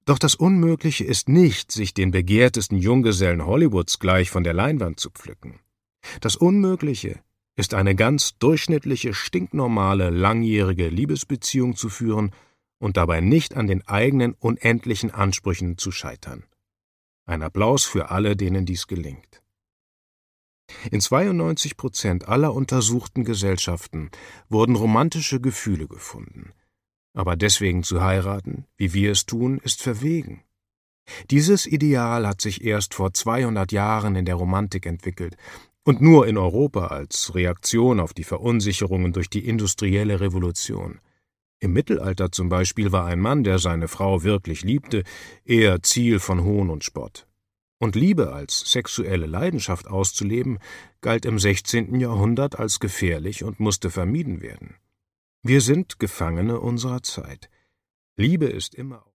Doch das Unmögliche ist nicht, sich den begehrtesten Junggesellen Hollywoods gleich von der Leinwand zu pflücken. Das Unmögliche ist eine ganz durchschnittliche, stinknormale, langjährige Liebesbeziehung zu führen und dabei nicht an den eigenen unendlichen Ansprüchen zu scheitern. Ein Applaus für alle, denen dies gelingt. In 92% aller untersuchten Gesellschaften wurden romantische Gefühle gefunden. Aber deswegen zu heiraten, wie wir es tun, ist verwegen. Dieses Ideal hat sich erst vor 200 Jahren in der Romantik entwickelt und nur in Europa als Reaktion auf die Verunsicherungen durch die industrielle Revolution. Im Mittelalter zum Beispiel war ein Mann, der seine Frau wirklich liebte, eher Ziel von Hohn und Spott. Und Liebe als sexuelle Leidenschaft auszuleben, galt im 16. Jahrhundert als gefährlich und musste vermieden werden. Wir sind Gefangene unserer Zeit. Liebe ist immer